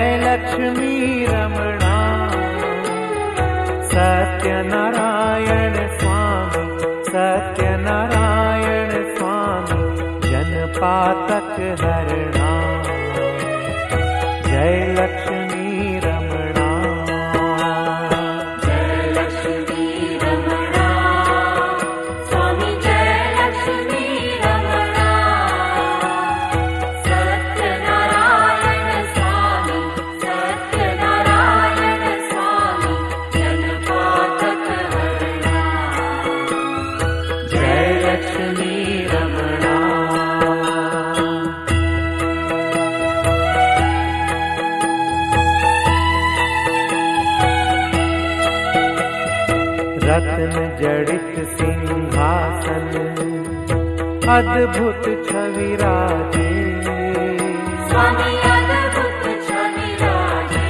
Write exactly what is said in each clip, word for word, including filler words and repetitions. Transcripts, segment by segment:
लक्ष्मी रमणा, सत्यनारायण स्वामी, सत्यनारायण स्वामी, जनपातक हरणा, जय लक्ष्मी रमणा, जय लक्ष्मी रमणा, स्वामी जय लक्ष्मी रमणा, सत्यनारायण स्वामी, सत्यनारायण स्वामी, जनपातक हरणा, जय लक्ष्मी रमणा। रत्न जड़ित सिंहासन, अद्भुत छवि राजे, स्वामी अद्भुत छवि राजे,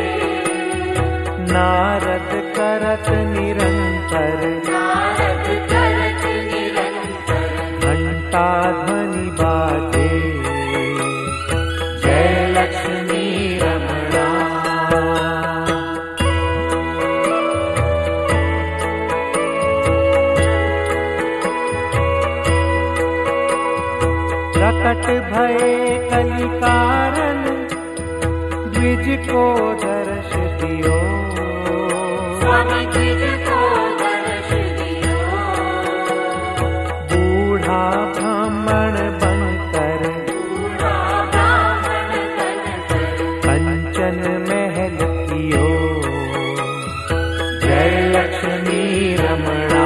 नारद करत निरंतर, नारद करत निरंतर, घंटा ध्वनि बाजे, जय लक्ष्मी रमणा। प्रकट भये कलि कारण, द्विज को दर्श दियो, स्वामी द्विज को दर्श दियो, बूढ़ा ब्राह्मण बनकर, बूढ़ा ब्राह्मण बनकर, कंचन महल कियो, जय लक्ष्मी रमणा।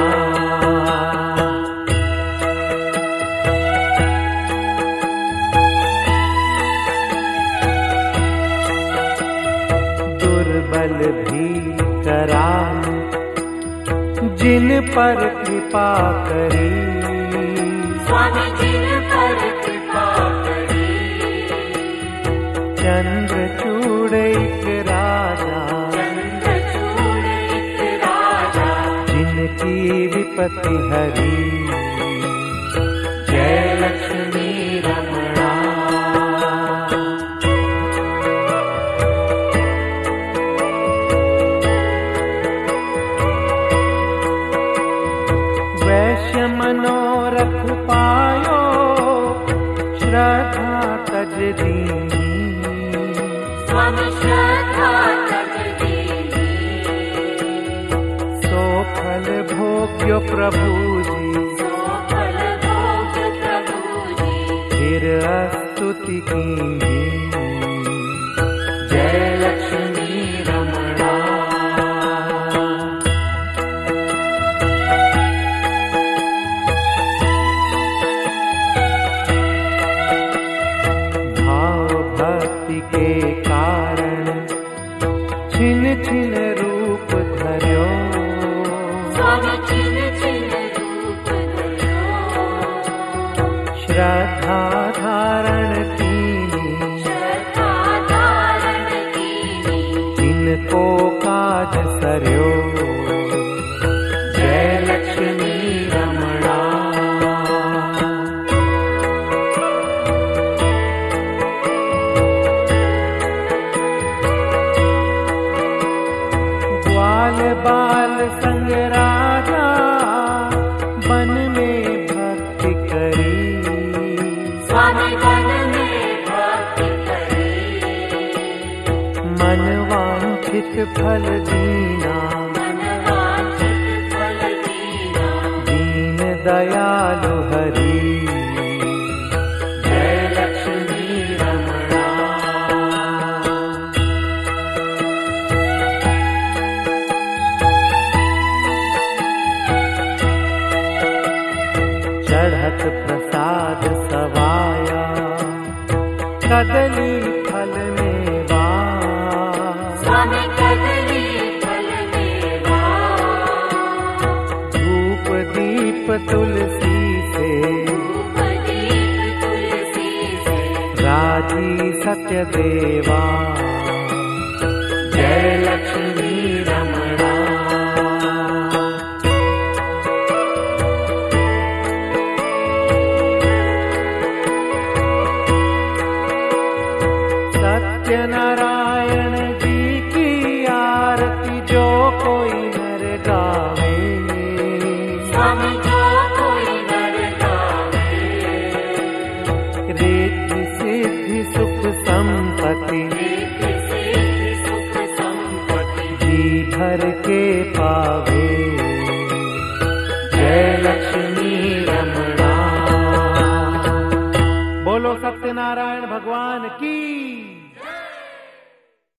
दुर्बल भी करान, जिन पर कृपा करी, स्वामी जिन पर कृपा करी, चंद्रचूड़ एक राजा, चंद्रचूड़ एक राजा, जिनकी विपत्ति हरी, जय लक्ष्मी रमणा। वैश्य मनोरथ पायो, श्रद्धा तज दीनी, स्वामी श्रद्धा तज दीनी, सो फल भोग्यो प्रभु जी, सो फल भोग्य प्रभु जी, फिर स्तुति कीनी, जय लक्ष्मी रमणा। भाव भक्ति के कारण, छिन छिन रूप धर्यो, स्वामी छिन छिन रूप धर्यो, श्रद्धा धारण कीनी, श्रद्धा धारण कीनी, जिनको काज सर्यो, जय लक्ष्मी रमणा। ग्वाल बाल संग राजा, वन में भक्ति करी, स्वामी वन में भक्ति करी, मन वांछित फल दीना, मन वांछित फल दीना, दीन दयालु हरि, जय लक्ष्मी रमणा। चढ़त प्रसाद सवाया, कदली फल मेवा, स्वामी कदली फल मेवा, धूप दीप तुलसी से, धूप दीप तुलसी से, राजी सत्य देवा, जय लक्ष्मी रमणा। सत्यनारायण संपत्ति, रिद्धि सिद्धि सुख संपत्ति, जी भर के पावे। जय लक्ष्मी रमणा। बोलो सत्यनारायण भगवान की।